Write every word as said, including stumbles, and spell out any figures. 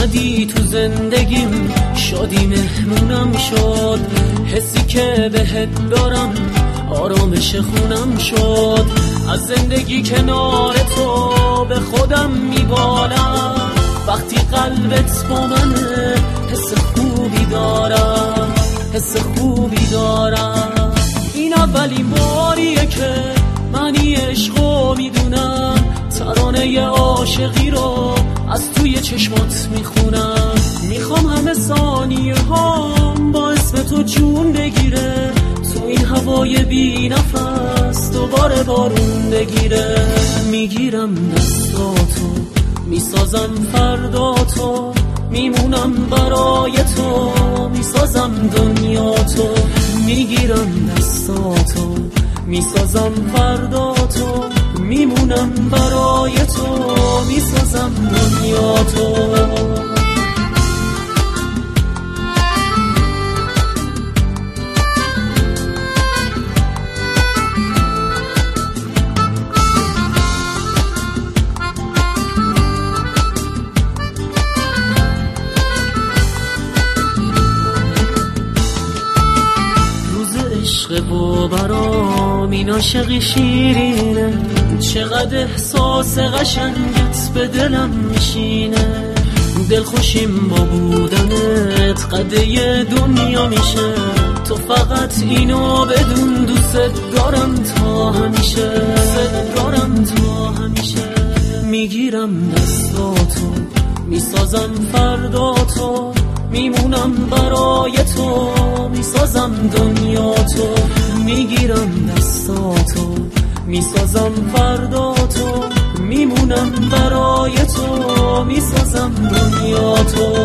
اومدی تو زندگیم، شادی مهمونم شد، حسی که بهت دارم آرامش خونم شد. از زندگی کنار تو به خودم میبالم، وقتی قلبت با منه حس خوبی دارم، حس خوبی دارم. این اولین باریه که منی عشقو میدونم، ترانه عاشقی رو از توی چشمات میخونم. میخوام همه ثانیه هام با اسم تو جون بگیره، تو این هوای بی نفس دوباره بارون بگیره. میگیرم دستاتو میسازم فرداتو، میمونم برای تو میسازم دنیاتو. میگیرم دستاتو میسازم فرداتو، میمونم برای تو میسازم دنیاتو. عشق و برام این عاشقی شیرینه، چقدر احساس قشنگت به دلم میشینه. دلخوشیم با بودنت قده دنیا میشه، تو فقط اینو بدون دوست دارم تا همیشه، دوست دارم تا همیشه. میگیرم دستاتو میسازم فرداتو، میمونم برای تو میسازم دنیاتو. میگیرم دستاتو میسازم فرداتو، میمونم برای تو میسازم دنیاتو.